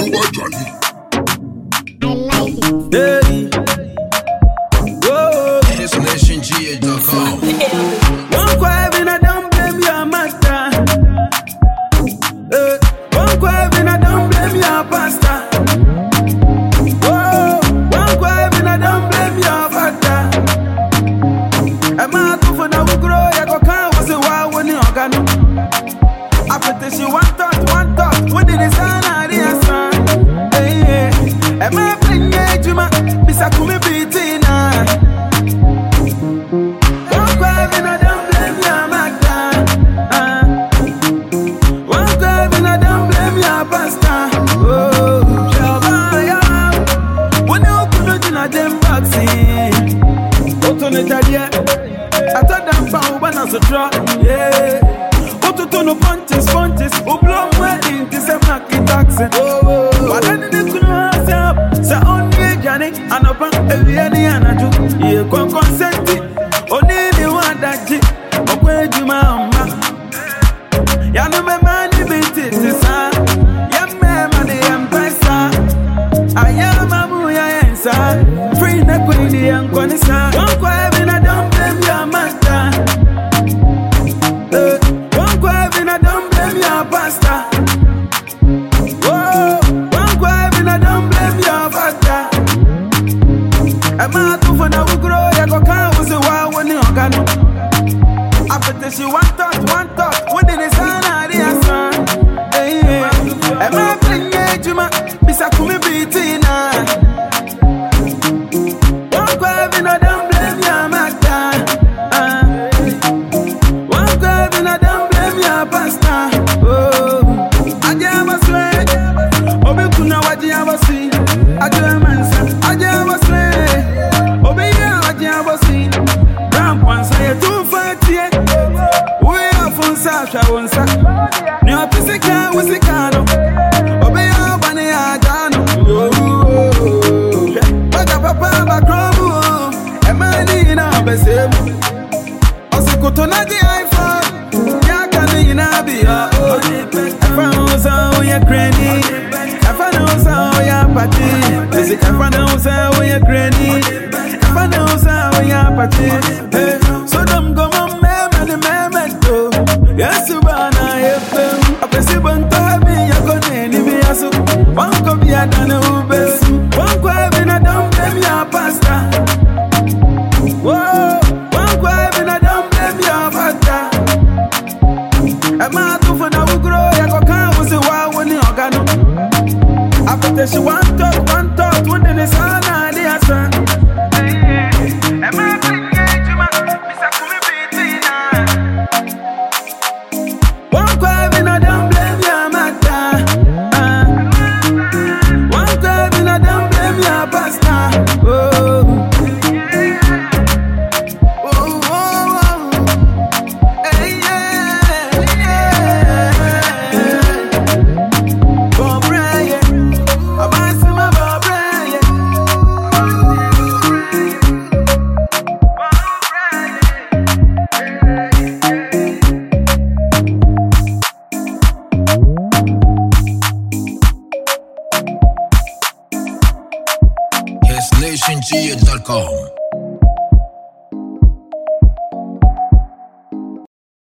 Hey, whoa. DestinationsGH.com. One crab and I don't blame your master. One crab and I don't blame your pastor. Whoa, one crab and I don't blame your father. I'm out for now, we grow. I go count was a wild when you organ. After this, you one thought. What did it sound? I didn't sound. Hey, I'm out playing Juma. Bisakumi Bitina. One crab and I don't blame your master. One crab and I don't blame your pastor. Oh, Shabaya. When you put in a dem boxing, I thought them found when I was a drop. Yeah. No punches, who blow wedding, this a market taxi. But then they couldn't answer. So only Johnny, and upon every and I do. You can consent it. Only the one that did. Okay, you mama. Ya no me money beat it, sir. Ya me money empesa. I am a muya answer. Free the queen and conisa. Don't cry when I don't blame your master. Pastor. Whoa, one crab and I don't blame your father. I'm out for now, we grow. I go count was a wild when you organ. After this, you one thought. What did it sound? I didn't sound. Hey, I'm out playing Juma. Bisakumi Bitina. One crab and I don't blame your mother. One crab and I don't blame your pastor. So them go on me do. Yes, you wanna help. I press you want to be a good enemy. So one come here than a best. One crab and I don't blame your pastor. Whoa, one crab and I don't blame your father. I'm out for now, we grow. I go count was a wild when you organ. After she one thought, when the sun and the sun. One crab and I don't blame your mother. One crab and I don't blame your pastor. Oh, oh, oh, oh. Hey, yeah. Bob Ryan, I'm asking my Bob Ryan. DestinationsGH.com.